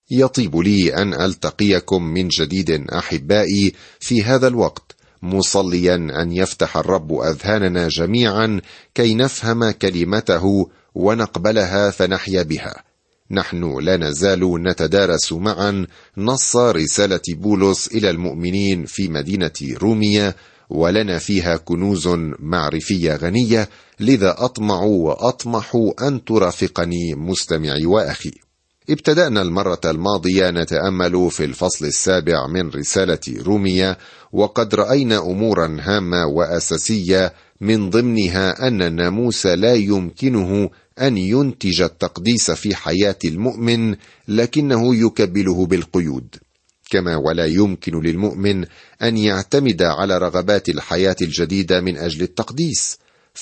يطيب لي أن ألتقيكم من جديد أحبائي في هذا الوقت، مصليا أن يفتح الرب أذهاننا جميعا كي نفهم كلمته ونقبلها فنحيا بها. نحن لا نزال نتدارس معا نص رسالة بولس إلى المؤمنين في مدينة رومية، ولنا فيها كنوز معرفية غنية، لذا أطمع وأطمح أن ترافقني مستمعي وأخي. ابتدأنا المرة الماضية نتأمل في الفصل 7 من رسالة رومية، وقد رأينا أمورا هامة وأساسية، من ضمنها أن الناموس لا يمكنه أن ينتج التقديس في حياة المؤمن، لكنه يكبله بالقيود، كما ولا يمكن للمؤمن أن يعتمد على رغبات الحياة الجديدة من أجل التقديس،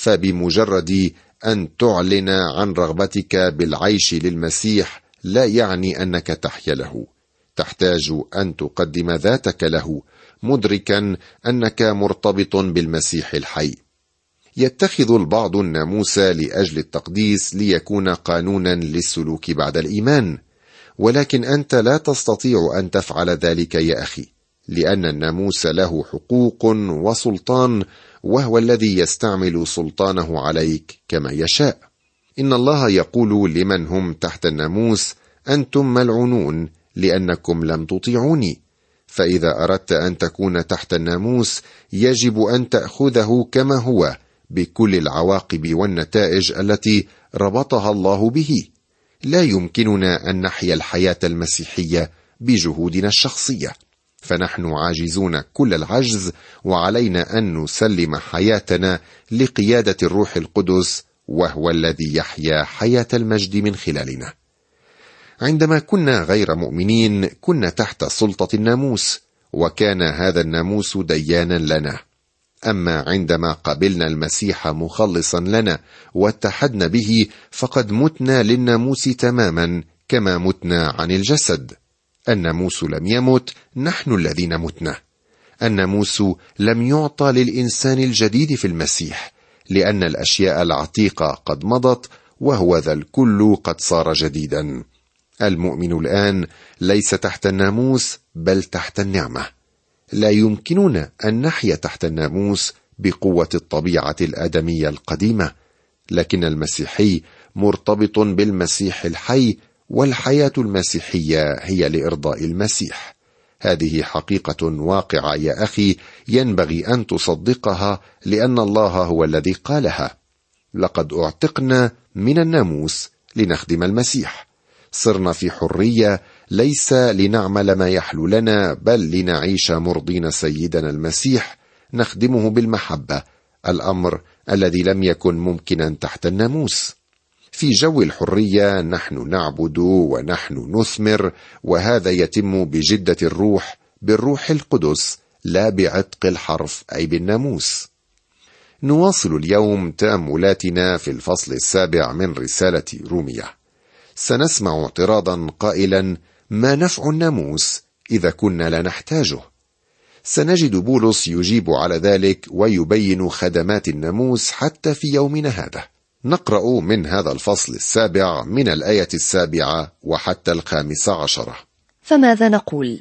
فبمجرد أن تعلن عن رغبتك بالعيش للمسيح لا يعني أنك تحيا له. تحتاج أن تقدم ذاتك له، مدركا أنك مرتبط بالمسيح الحي. يتخذ البعض الناموس لأجل التقديس ليكون قانونا للسلوك بعد الإيمان، ولكن أنت لا تستطيع أن تفعل ذلك يا أخي، لأن الناموس له حقوق وسلطان، وهو الذي يستعمل سلطانه عليك كما يشاء. إن الله يقول لمن هم تحت الناموس: أنتم ملعونون لأنكم لم تطيعوني. فإذا أردت أن تكون تحت الناموس يجب أن تأخذه كما هو، بكل العواقب والنتائج التي ربطها الله به. لا يمكننا أن نحيا الحياة المسيحية بجهودنا الشخصية، فنحن عاجزون كل العجز، وعلينا أن نسلم حياتنا لقيادة الروح القدس، وهو الذي يحيا حياة المجد من خلالنا. عندما كنا غير مؤمنين كنا تحت سلطة الناموس، وكان هذا الناموس ديانا لنا. أما عندما قبلنا المسيح مخلصا لنا واتحدنا به، فقد متنا للناموس تماما كما متنا عن الجسد. الناموس لم يمت، نحن الذين متنا. الناموس لم يعطى للإنسان الجديد في المسيح، لأن الأشياء العتيقة قد مضت، وهو ذا الكل قد صار جديدا. المؤمن الآن ليس تحت الناموس بل تحت النعمة. لا يمكننا أن نحيا تحت الناموس بقوة الطبيعة الآدمية القديمة، لكن المسيحي مرتبط بالمسيح الحي، والحياة المسيحية هي لإرضاء المسيح. هذه حقيقة واقعة يا أخي، ينبغي أن تصدقها، لأن الله هو الذي قالها: لقد اعتقنا من الناموس لنخدم المسيح. صرنا في حرية، ليس لنعمل ما يحلو لنا، بل لنعيش مرضين سيدنا المسيح، نخدمه بالمحبة، الأمر الذي لم يكن ممكنا تحت الناموس. في جو الحرية نحن نعبد ونحن نثمر، وهذا يتم بجدة الروح، بالروح القدس، لا بعتق الحرف أي بالناموس. نواصل اليوم تأملاتنا في الفصل 7 من رسالة رومية. سنسمع اعتراضا قائلا: ما نفع الناموس إذا كنا لا نحتاجه؟ سنجد بولس يجيب على ذلك ويبين خدمات الناموس حتى في يومنا هذا. نقرأ من هذا الفصل 7 من الآية 7 وحتى 15. فماذا نقول؟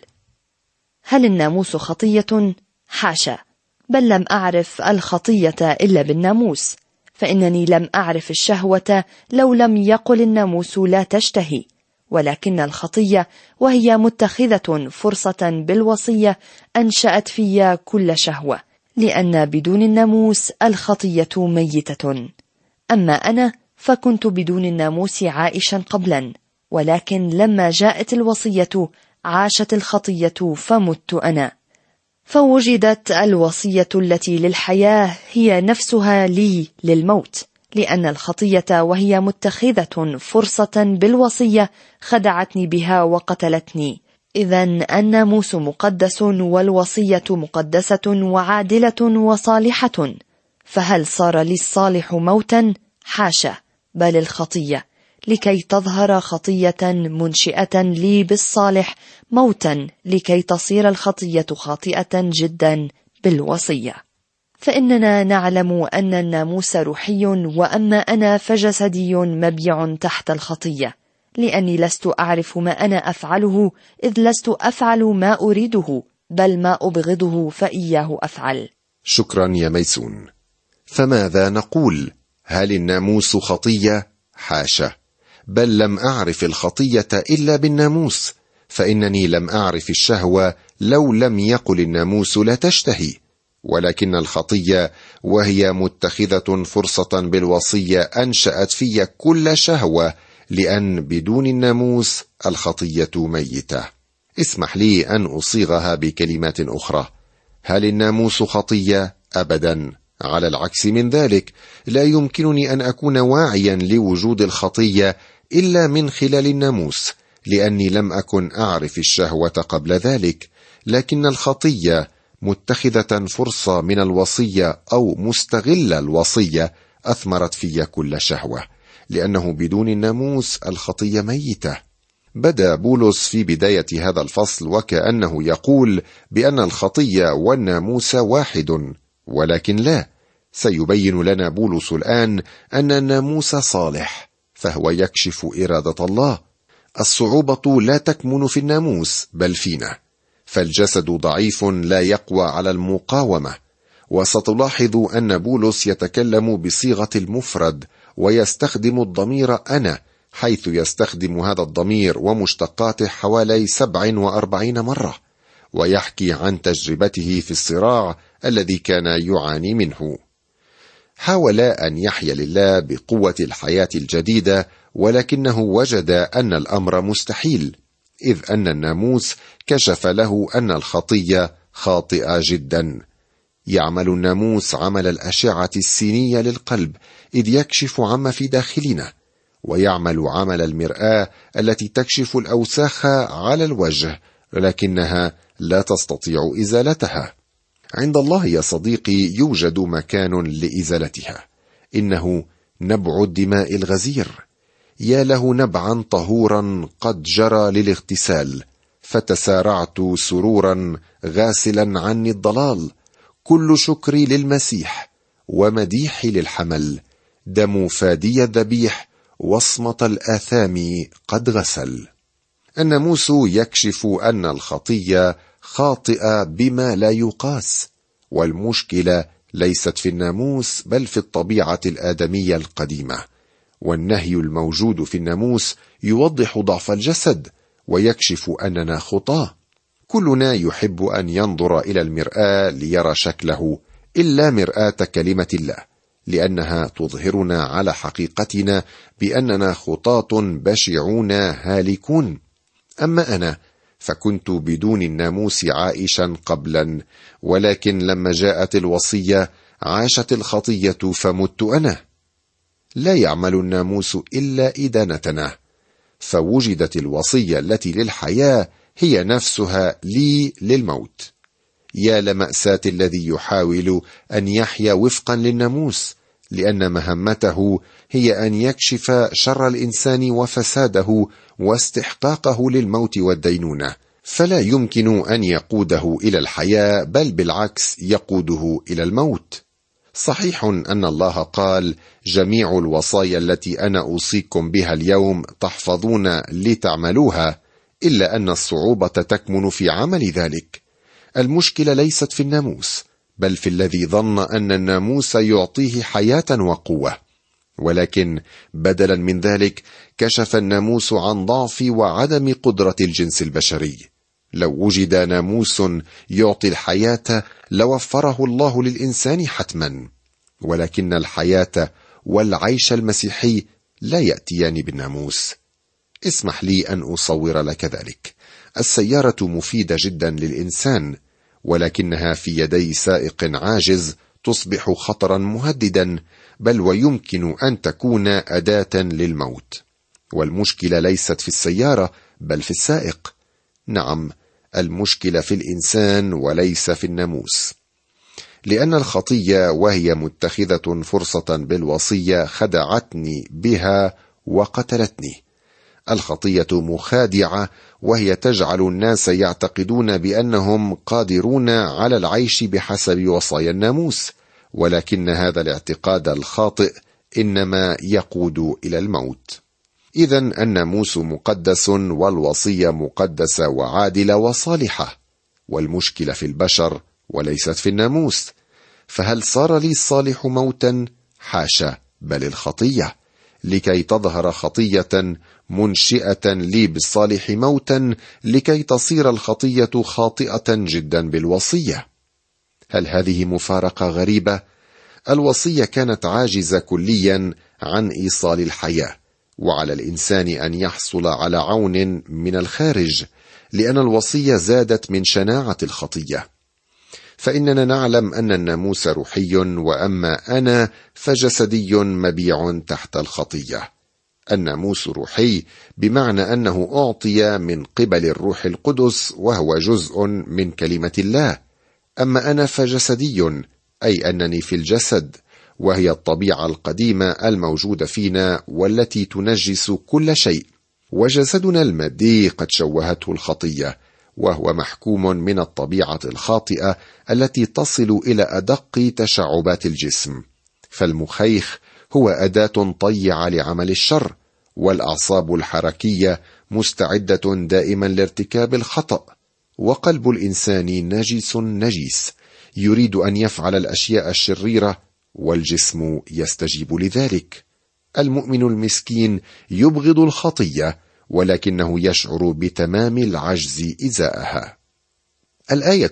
هل الناموس خطية؟ حاشا، بل لم أعرف الخطية إلا بالناموس، فإنني لم أعرف الشهوة لو لم يقل الناموس لا تشتهي، ولكن الخطية وهي متخذة فرصة بالوصية أنشأت في كل شهوة، لأن بدون الناموس الخطية ميتة. أما أنا فكنت بدون الناموس عائشا قبلا، ولكن لما جاءت الوصية عاشت الخطية فمت أنا. فوجدت الوصية التي للحياة هي نفسها لي للموت، لأن الخطية وهي متخذة فرصة بالوصية خدعتني بها وقتلتني. إذن الناموس مقدس والوصية مقدسة وعادلة وصالحة، فهل صار لي الصالح موتا؟ حاشا، بل الخطية، لكي تظهر خطية منشئة لي بالصالح موتا، لكي تصير الخطية خاطئة جدا بالوصية. فإننا نعلم أن الناموس روحي، وأما أنا فجسدي مبيع تحت الخطية. لأني لست أعرف ما أنا أفعله، إذ لست أفعل ما أريده، بل ما أبغضه فإياه أفعل. شكرا يا ميسون. فماذا نقول؟ هل الناموس خطية؟ حاشا، بل لم أعرف الخطية إلا بالناموس، فإنني لم أعرف الشهوة لو لم يقل الناموس لا تشتهي. ولكن الخطية وهي متخذة فرصة بالوصية أنشأت في كل شهوة، لأن بدون الناموس الخطية ميتة. اسمح لي أن أصيغها بكلمات أخرى. هل الناموس خطية؟ أبدا، على العكس من ذلك. لا يمكنني أن أكون واعيا لوجود الخطية إلا من خلال الناموس، لأني لم أكن أعرف الشهوة قبل ذلك. لكن الخطية متخذة فرصة من الوصية أو مستغلة الوصية أثمرت في كل شهوة، لأنه بدون الناموس الخطية ميتة. بدأ بولس في بداية هذا الفصل وكأنه يقول بأن الخطية والناموس واحد، ولكن لا. سيبين لنا بولس الآن أن الناموس صالح، فهو يكشف إرادة الله. الصعوبة لا تكمن في الناموس بل فينا، فالجسد ضعيف لا يقوى على المقاومة. وستلاحظ أن بولس يتكلم بصيغة المفرد ويستخدم الضمير أنا، حيث يستخدم هذا الضمير ومشتقاته حوالي 47 مرة، ويحكي عن تجربته في الصراع الذي كان يعاني منه. حاول أن يحيا لله بقوة الحياة الجديدة، ولكنه وجد أن الأمر مستحيل، إذ أن الناموس كشف له أن الخطية خاطئة جدا. يعمل الناموس عمل الأشعة السينية للقلب، إذ يكشف عما في داخلنا، ويعمل عمل المرآة التي تكشف الأوساخ على الوجه، لكنها لا تستطيع إزالتها. عند الله يا صديقي يوجد مكان لإزالتها، إنه نبع الدماء الغزير. يا له نبعا طهورا قد جرى للاغتسال، فتسارعت سرورا غاسلا عني الضلال. كل شكري للمسيح ومديحي للحمل، دم فادي الذبيح وصمة الآثام قد غسل. الناموس يكشف أن الخطية خاطئة بما لا يقاس، والمشكلة ليست في الناموس بل في الطبيعة الآدمية القديمة. والنهي الموجود في الناموس يوضح ضعف الجسد ويكشف أننا خطاة. كلنا يحب أن ينظر إلى المرآة ليرى شكله، إلا مرآة كلمة الله، لأنها تظهرنا على حقيقتنا بأننا خطاة بشعون هالكون. أما أنا فكنت بدون الناموس عائشا قبلا، ولكن لما جاءت الوصية عاشت الخطية فمت أنا. لا يعمل الناموس إلا إدانتنا، فوجدت الوصية التي للحياة هي نفسها لي للموت. يا لمأساة الذي يحاول أن يحيا وفقا للناموس، لأن مهمته هي أن يكشف شر الإنسان وفساده واستحقاقه للموت والدينونة، فلا يمكن أن يقوده إلى الحياة، بل بالعكس يقوده إلى الموت. صحيح أن الله قال: جميع الوصايا التي أنا أوصيكم بها اليوم تحفظون لتعملوها، إلا أن الصعوبة تكمن في عمل ذلك. المشكلة ليست في الناموس، بل في الذي ظن أن الناموس يعطيه حياة وقوة. ولكن بدلا من ذلك كشف الناموس عن ضعف وعدم قدرة الجنس البشري. لو وجد ناموس يعطي الحياة لوفره الله للإنسان حتما، ولكن الحياة والعيش المسيحي لا يأتيان بالناموس. اسمح لي أن أصور لك ذلك. السيارة مفيدة جدا للإنسان، ولكنها في يدي سائق عاجز تصبح خطرا مهددا، بل ويمكن أن تكون أداة للموت. والمشكلة ليست في السيارة بل في السائق. نعم، المشكلة في الإنسان وليس في الناموس، لأن الخطية وهي متخذة فرصة بالوصية خدعتني بها وقتلتني. الخطية مخادعة، وهي تجعل الناس يعتقدون بأنهم قادرون على العيش بحسب وصايا الناموس، ولكن هذا الاعتقاد الخاطئ إنما يقود إلى الموت. إذن الناموس مقدس والوصية مقدسة وعادلة وصالحة، والمشكلة في البشر وليست في الناموس. فهل صار لي الصالح موتا؟ حاشا، بل الخطية، لكي تظهر خطية منشئة لي بالصالح موتا، لكي تصير الخطية خاطئة جدا بالوصية. هل هذه مفارقة غريبة؟ الوصية كانت عاجزة كليا عن إيصال الحياة، وعلى الإنسان أن يحصل على عون من الخارج، لأن الوصية زادت من شناعة الخطية. فإننا نعلم أن الناموس روحي، وأما أنا فجسدي مبيع تحت الخطية. الناموس روحي بمعنى أنه أعطي من قبل الروح القدس، وهو جزء من كلمة الله. أما أنا فجسدي، أي أنني في الجسد، وهي الطبيعة القديمة الموجودة فينا والتي تنجس كل شيء. وجسدنا المادي قد شوهته الخطية، وهو محكوم من الطبيعة الخاطئة التي تصل إلى أدق تشعبات الجسم. فالمخيخ هو أداة طيعة لعمل الشر، والأعصاب الحركية مستعدة دائما لارتكاب الخطأ. وقلب الإنسان نجس يريد أن يفعل الأشياء الشريرة، والجسم يستجيب لذلك. المؤمن المسكين يبغض الخطية، ولكنه يشعر بتمام العجز إزاءها. الآية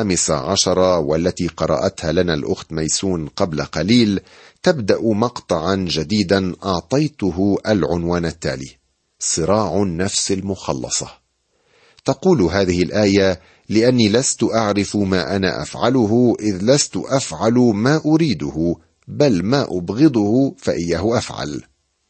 15 والتي قرأتها لنا الأخت ميسون قبل قليل تبدأ مقطعا جديدا أعطيته العنوان التالي: صراع النفس المخلصة. تقول هذه الآية: لأني لست أعرف ما أنا أفعله، إذ لست أفعل ما أريده، بل ما أبغضه فإياه أفعل.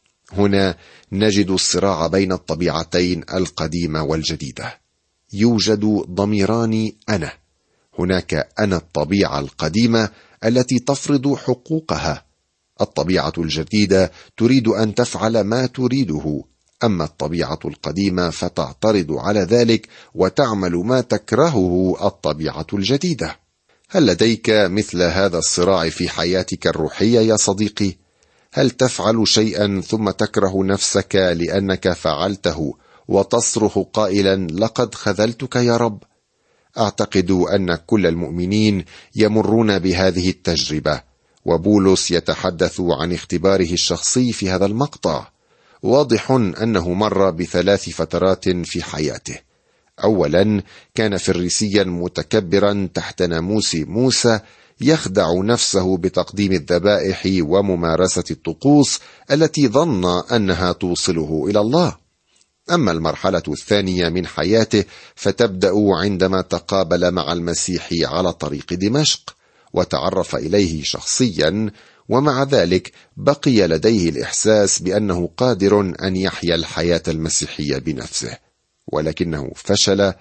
هنا نجد الصراع بين الطبيعتين القديمة والجديدة. يوجد ضميران أنا. هناك أنا الطبيعة القديمة التي تفرض حقوقها. الطبيعة الجديدة تريد أن تفعل ما تريده، أما الطبيعة القديمة فتعترض على ذلك وتعمل ما تكرهه الطبيعة الجديدة. هل لديك مثل هذا الصراع في حياتك الروحية يا صديقي؟ هل تفعل شيئا ثم تكره نفسك لأنك فعلته وتصرخ قائلا: لقد خذلتك يا رب؟ أعتقد أن كل المؤمنين يمرون بهذه التجربة، وبولس يتحدث عن اختباره الشخصي في هذا المقطع. واضح أنه مر بثلاث فترات في حياته. أولا، كان فريسيا متكبرا تحت ناموس موسى، يخدع نفسه بتقديم الذبائح وممارسة الطقوس التي ظن أنها توصله إلى الله. أما المرحلة الثانية من حياته فتبدأ عندما تقابل مع المسيح على طريق دمشق وتعرف إليه شخصيا، ومع ذلك بقي لديه الإحساس بأنه قادر أن يحيا الحياة المسيحية بنفسه، ولكنه فشل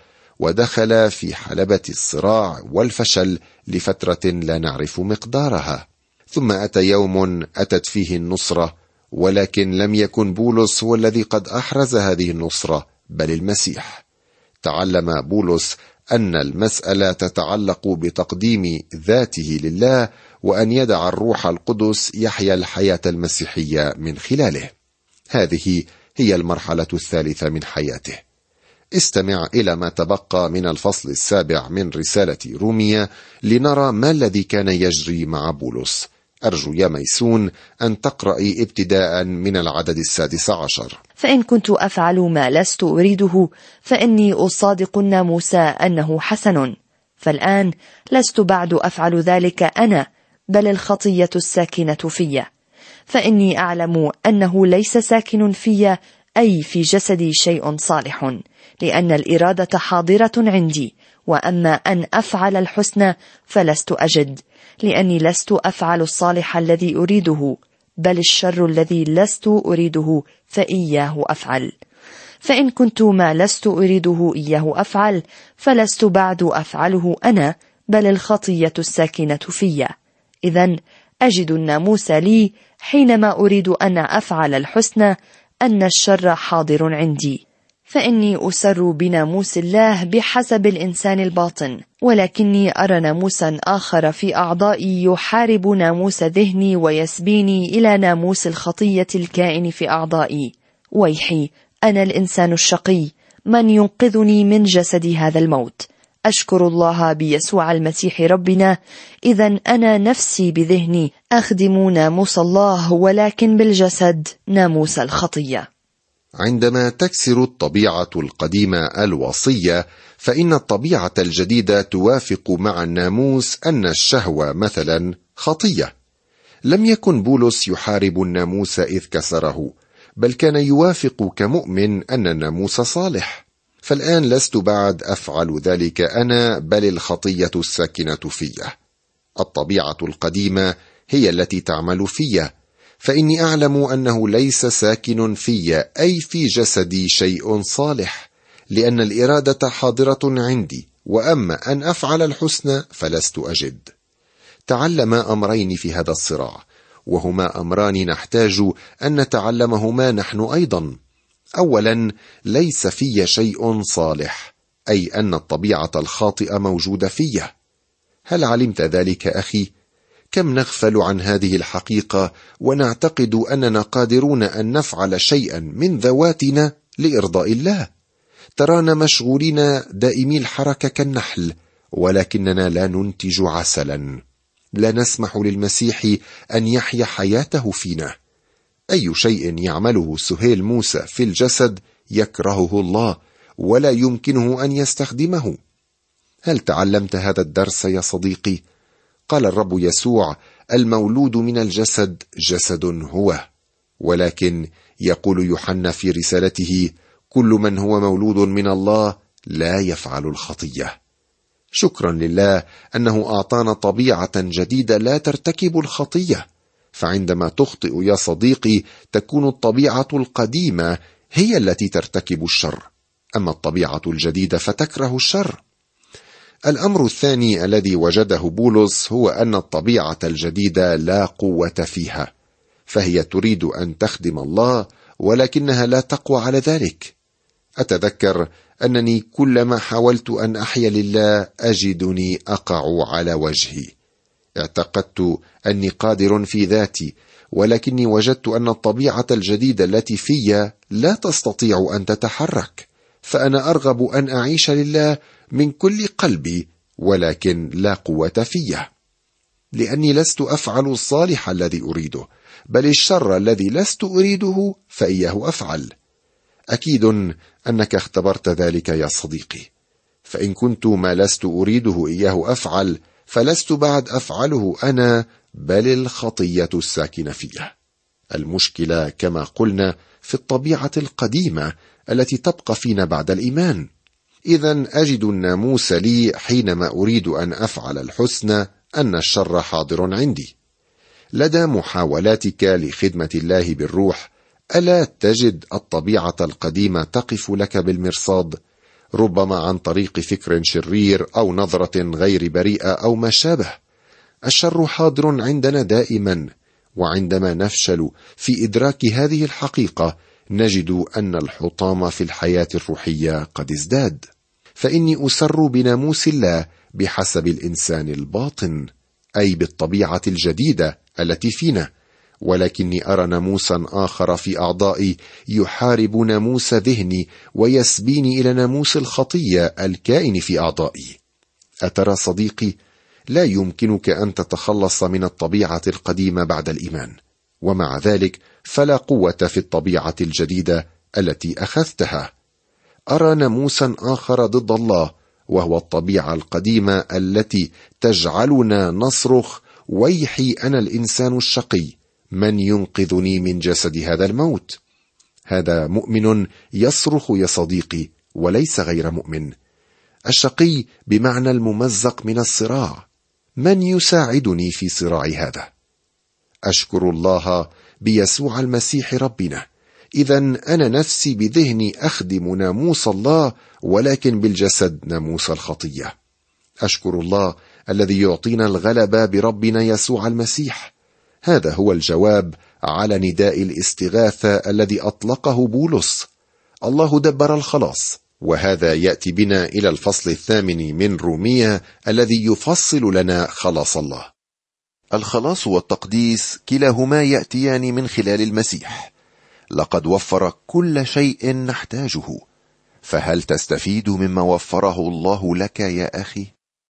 ودخل في حلبة الصراع والفشل لفترة لا نعرف مقدارها. ثم أتى يوم أتت فيه النصرة، ولكن لم يكن بولس هو الذي قد أحرز هذه النصرة، بل المسيح. تعلم بولس أن المسألة تتعلق بتقديم ذاته لله، وأن يدع الروح القدس يحيا الحياة المسيحية من خلاله. هذه هي المرحلة الثالثة من حياته. استمع إلى ما تبقى من الفصل 7 من رسالة رومية لنرى ما الذي كان يجري مع بولس. أرجو يا ميسون أن تقرأي ابتداء من العدد 16. فإن كنت أفعل ما لست أريده فإني أصادق الناموس أنه حسن. فالآن لست بعد أفعل ذلك أنا، بل الخطية الساكنة في. فإني أعلم أنه ليس ساكن في، أي في جسدي، شيء صالح، لأن الإرادة حاضرة عندي، وأما أن أفعل الحسن فلست أجد، لأني لست أفعل الصالح الذي أريده، بل الشر الذي لست أريده فإياه أفعل. فإن كنت ما لست أريده إياه أفعل، فلست بعد أفعله أنا، بل الخطية الساكنة في. إذن أجد الناموس لي حينما أريد أن أفعل الحسن أن الشر حاضر عندي. فإني أسر بناموس الله بحسب الإنسان الباطن، ولكني أرى ناموسا آخر في أعضائي يحارب ناموس ذهني ويسبيني إلى ناموس الخطية الكائن في أعضائي. ويحي، أنا الإنسان الشقي، من ينقذني من جسد هذا الموت؟ أشكر الله بيسوع المسيح ربنا، إذا أنا نفسي بذهني أخدم ناموس الله، ولكن بالجسد ناموس الخطية. عندما تكسر الطبيعة القديمة الوصية، فإن الطبيعة الجديدة توافق مع الناموس أن الشهوة مثلا خطية. لم يكن بولس يحارب الناموس إذ كسره، بل كان يوافق كمؤمن أن الناموس صالح. فالآن لست بعد أفعل ذلك أنا، بل الخطية الساكنة في. الطبيعة القديمة هي التي تعمل في، فإني أعلم أنه ليس ساكن في أي في جسدي شيء صالح، لأن الإرادة حاضرة عندي، وأما أن أفعل الحسنى فلست أجد. تعلم أمرين في هذا الصراع، وهما أمران نحتاج أن نتعلمهما نحن أيضا. أولا، ليس في شيء صالح، أي أن الطبيعة الخاطئة موجودة في. هل علمت ذلك أخي؟ كم نغفل عن هذه الحقيقة ونعتقد أننا قادرون أن نفعل شيئا من ذواتنا لإرضاء الله. ترانا مشغولين دائمي الحركة كالنحل، ولكننا لا ننتج عسلا. لا نسمح للمسيح أن يحيا حياته فينا. أي شيء يعمله سهيل موسى في الجسد يكرهه الله، ولا يمكنه أن يستخدمه. هل تعلمت هذا الدرس يا صديقي؟ قال الرب يسوع: المولود من الجسد جسد هو، ولكن يقول يوحنا في رسالته: كل من هو مولود من الله لا يفعل الخطية. شكرا لله أنه أعطانا طبيعة جديدة لا ترتكب الخطية. فعندما تخطئ يا صديقي، تكون الطبيعة القديمة هي التي ترتكب الشر، أما الطبيعة الجديدة فتكره الشر. الأمر الثاني الذي وجده بولس هو أن الطبيعة الجديدة لا قوة فيها، فهي تريد أن تخدم الله، ولكنها لا تقوى على ذلك. أتذكر أنني كلما حاولت أن أحيا لله أجدني أقع على وجهي. اعتقدت أني قادر في ذاتي، ولكني وجدت أن الطبيعة الجديدة التي في لا تستطيع أن تتحرك. فأنا أرغب أن أعيش لله من كل قلبي، ولكن لا قوة فيه، لأني لست أفعل الصالح الذي أريده، بل الشر الذي لست أريده فإياه أفعل. أكيد أنك اختبرت ذلك يا صديقي. فإن كنت ما لست أريده إياه أفعل، فلست بعد أفعله أنا، بل الخطية الساكنة فيه. المشكلة كما قلنا في الطبيعة القديمة التي تبقى فينا بعد الإيمان. إذن أجد الناموس لي حينما أريد أن أفعل الحسنى أن الشر حاضر عندي. لدى محاولاتك لخدمة الله بالروح، ألا تجد الطبيعة القديمة تقف لك بالمرصاد، ربما عن طريق فكر شرير أو نظرة غير بريئة أو ما شابه؟ الشر حاضر عندنا دائما، وعندما نفشل في إدراك هذه الحقيقة نجد أن الحطام في الحياة الروحية قد ازداد. فإني أسر بناموس الله بحسب الإنسان الباطن، أي بالطبيعة الجديدة التي فينا، ولكني أرى ناموسا آخر في أعضائي يحارب ناموس ذهني ويسبيني إلى ناموس الخطية الكائن في أعضائي. أترى صديقي، لا يمكنك أن تتخلص من الطبيعة القديمة بعد الإيمان، ومع ذلك فلا قوة في الطبيعة الجديدة التي أخذتها. أرى ناموسا آخر ضد الله، وهو الطبيعة القديمة التي تجعلنا نصرخ: ويحي أنا الإنسان الشقي، من ينقذني من جسد هذا الموت؟ هذا مؤمن يصرخ يا صديقي، وليس غير مؤمن. الشقي بمعنى الممزق من الصراع. من يساعدني في صراع هذا؟ أشكر الله بيسوع المسيح ربنا. إذن أنا نفسي بذهني أخدم ناموس الله، ولكن بالجسد ناموس الخطية. أشكر الله الذي يعطينا الغلبة بربنا يسوع المسيح. هذا هو الجواب على نداء الاستغاثة الذي أطلقه بولس. الله دبر الخلاص، وهذا يأتي بنا إلى الفصل 8 من رومية الذي يفصل لنا خلاص الله. الخلاص والتقديس كلاهما يأتيان من خلال المسيح. لقد وفر كل شيء نحتاجه، فهل تستفيد مما وفره الله لك يا أخي؟